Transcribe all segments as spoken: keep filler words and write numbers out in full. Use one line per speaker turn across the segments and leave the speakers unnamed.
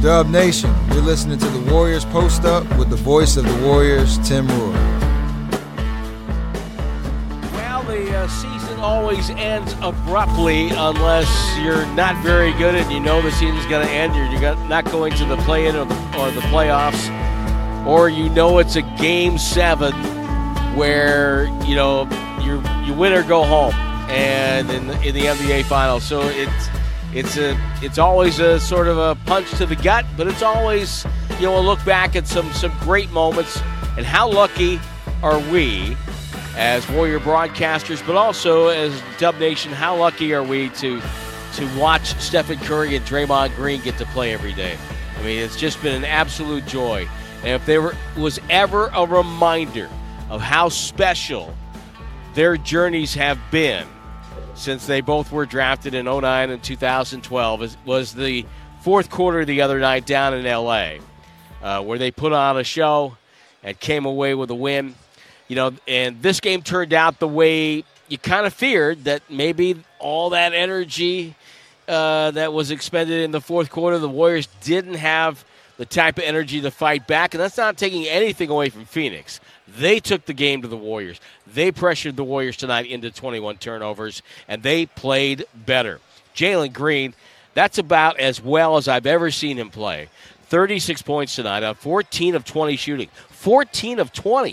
Dub Nation, you're listening to the Warriors Post Up with the voice of the Warriors, Tim Roy.
Well, the uh, season always ends abruptly unless you're not very good and you know the season's going to end. You're, you're not going to the play-in or the, or the playoffs, or you know it's a game seven where, you know, you you win or go home, and in the, in the N B A Finals. So it's it's a it's always a sort of a punch to the gut, but it's always, you know, a look back at some some great moments. And how lucky are we as Warrior broadcasters, but also as Dub Nation, how lucky are we to to watch Stephen Curry and Draymond Green get to play every day? I mean, it's just been an absolute joy. And if there were, was ever a reminder of how special their journeys have been since they both were drafted in oh nine and two thousand twelve, it was the fourth quarter the other night down in L A, uh, where they put on a show and came away with a win. You know, and this game turned out the way you kind of feared, that maybe all that energy uh, that was expended in the fourth quarter, the Warriors didn't have the type of energy to fight back, and that's not taking anything away from Phoenix. They took the game to the Warriors. They pressured the Warriors tonight into twenty-one turnovers, and they played better. Jalen Green, that's about as well as I've ever seen him play. thirty-six points tonight on fourteen of twenty shooting. fourteen of twenty.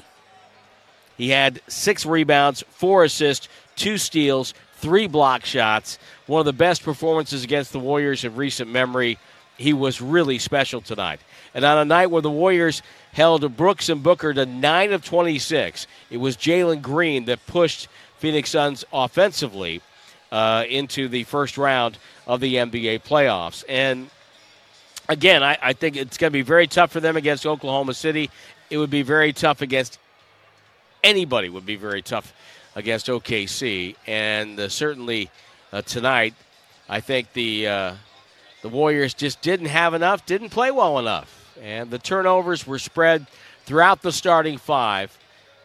He had six rebounds, four assists, two steals, three block shots. One of the best performances against the Warriors in recent memory. He was really special tonight. And on a night where the Warriors held Brooks and Booker to nine of twenty-six, it was Jalen Green that pushed Phoenix Suns offensively uh, into the first round of the N B A playoffs. And again, I, I think it's going to be very tough for them against Oklahoma City. It would be very tough against anybody, would be very tough against O K C. And uh, certainly uh, tonight, I think the uh, the Warriors just didn't have enough, didn't play well enough. And the turnovers were spread throughout the starting five,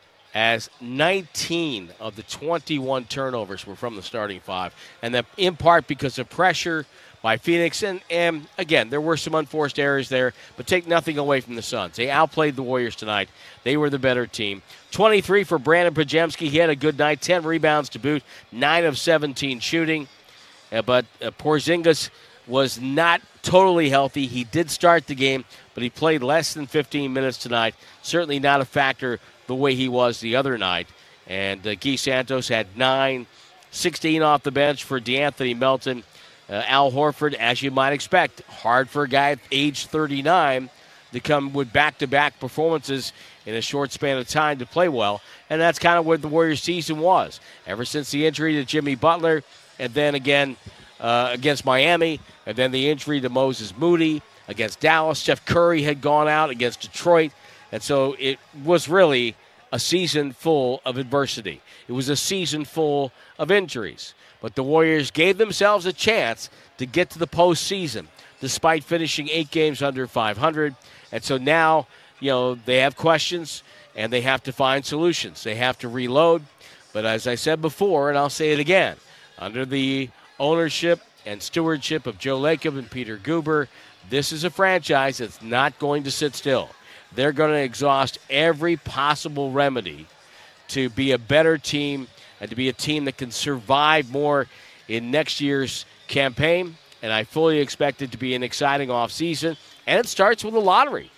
as nineteen of the twenty-one turnovers were from the starting five. And that in part because of pressure by Phoenix. And, and again, there were some unforced errors there, but take nothing away from the Suns. They outplayed the Warriors tonight. They were the better team. twenty-three for Brandon Podziemski. He had a good night, ten rebounds to boot, nine of seventeen shooting. Uh, but uh, Porzingis was not totally healthy. He did start the game, but he played less than fifteen minutes tonight. Certainly not a factor the way he was the other night. And uh, Guy Santos had nine, sixteen off the bench for DeAnthony Melton. Uh, Al Horford, as you might expect, hard for a guy at age thirty-nine to come with back-to-back performances in a short span of time to play well. And that's kind of what the Warriors' season was. Ever since the injury to Jimmy Butler, and then again uh, against Miami, and then the injury to Moses Moody against Dallas. Steph Curry had gone out against Detroit. And so it was really a season full of adversity. It was a season full of injuries. But the Warriors gave themselves a chance to get to the postseason, despite finishing eight games under five hundred. And so now, you know, they have questions, and they have to find solutions. They have to reload. But as I said before, and I'll say it again, under the ownership and stewardship of Joe Lacob and Peter Guber, this is a franchise that's not going to sit still. They're going to exhaust every possible remedy to be a better team and to be a team that can survive more in next year's campaign. And I fully expect it to be an exciting offseason. And it starts with the lottery.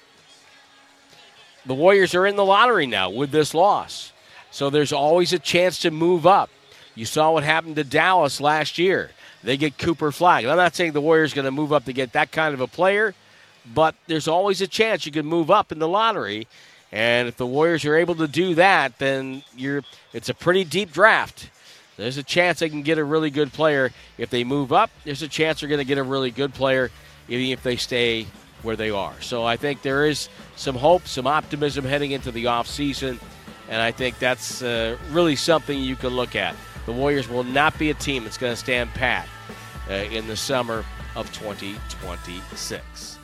The Warriors are in the lottery now with this loss. So there's always a chance to move up. You saw what happened to Dallas last year. They get Cooper Flagg. I'm not saying the Warriors are going to move up to get that kind of a player, but there's always a chance you can move up in the lottery. And if the Warriors are able to do that, then you're it's a pretty deep draft. There's a chance they can get a really good player. If they move up, there's a chance they're going to get a really good player, even if they stay where they are. So I think there is some hope, some optimism heading into the offseason, and I think that's uh, really something you can look at. The Warriors will not be a team that's going to stand pat uh, in the summer of twenty twenty-six.